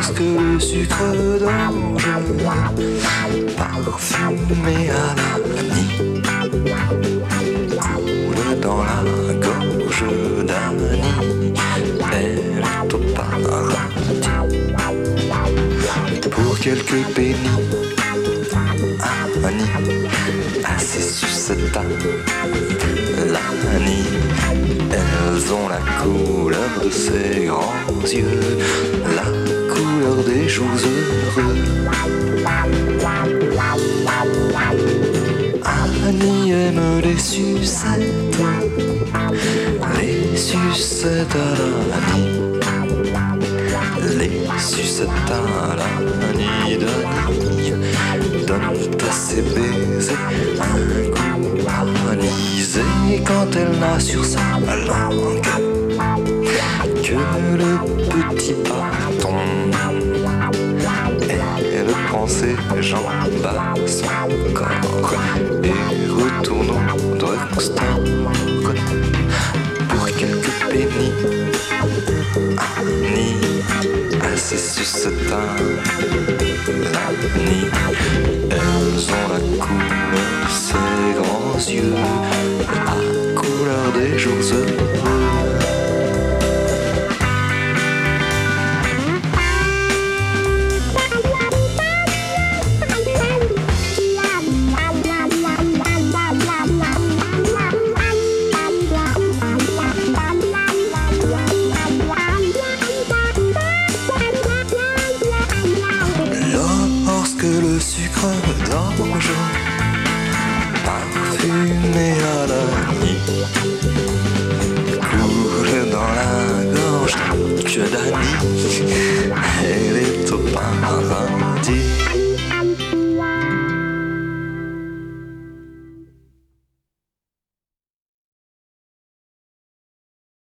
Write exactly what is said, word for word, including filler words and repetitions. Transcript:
lorsque le sucre d'orge parfumé à l'anis coule dans la gorge d'Annie. Elle est au paradis pour quelques pénis. Annie, assise sur cette table, l'Annie, elles ont la couleur de ses grands yeux, la couleur des jours heureux. Annie aime les sucettes, les sucettes à l'Annie, les sucettes à l'Annie d'Annie donnent à ses baisers un goût anisé quand elle n'a sur sa langue que le petit bâton. Elle prend ses jambes à son corps et retourne au drugstore pour quelques pénis. Annie, assise sur cette table, l'Annie, elles ont la couleur de ses grands yeux, la couleur des jours heureux. Le sucre d'orge parfumé à l'Annie coule dans la gorge que d'Annie. Elle est au paradis